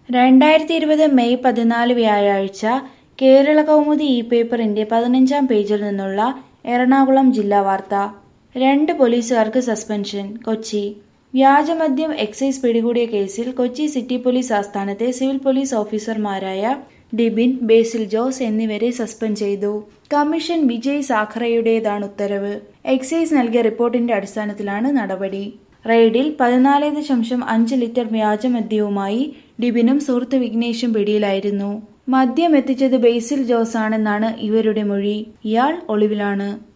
2020 May 14 വ്യാഴാഴ്ച കേരള കൗമുദി പേപ്പറിന്റെ 15-ാം പേജിൽ നിന്നുള്ള എറണാകുളം ജില്ലാ വാർത്ത. 2 പോലീസുകാർക്ക് സസ്പെൻഷൻ. കൊച്ചി. വ്യാജമദ്യം എക്സൈസ് പിടികൂടിയ കേസിൽ കൊച്ചി സിറ്റി പോലീസ് ആസ്ഥാനത്തെ സിവിൽ പോലീസ് ഓഫീസർമാരായ ഡിബിൻ, ബേസിൽ ജോസ് എന്നിവരെ സസ്പെൻഡ് ചെയ്തു. കമ്മീഷൻ വിജയ് സാഖറെയുടേതാണ് ഉത്തരവ്. എക്സൈസ് നൽകിയ റിപ്പോർട്ടിന്റെ അടിസ്ഥാനത്തിലാണ് നടപടി. റെയ്ഡിൽ 14.5 ലിറ്റർ വ്യാജമദ്യവുമായി ഡിബിനും സുഹൃത്ത് വിഘ്നേഷും പിടിയിലായിരുന്നു. മദ്യം എത്തിച്ചത് ബേസിൽ ജോസ് ആണെന്നാണ് ഇവരുടെ മൊഴി. ഇയാൾ ഒളിവിലാണ്.